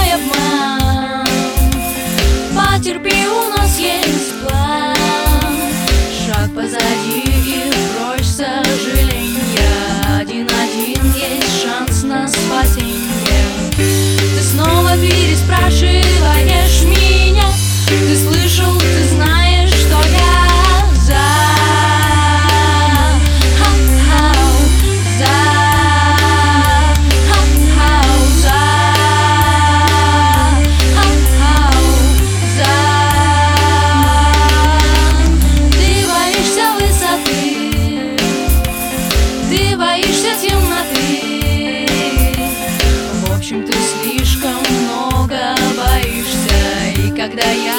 не обман. Потерпи, у нас есть план. Шаг позади и прочь сожаления. Один-один есть шанс на спасение. Ты снова переспрашиваешь меня. Ты слышал, ты знаешь, что я за. Ты боишься высоты, ты боишься темноты. В общем, ты слишком много боишься. И когда я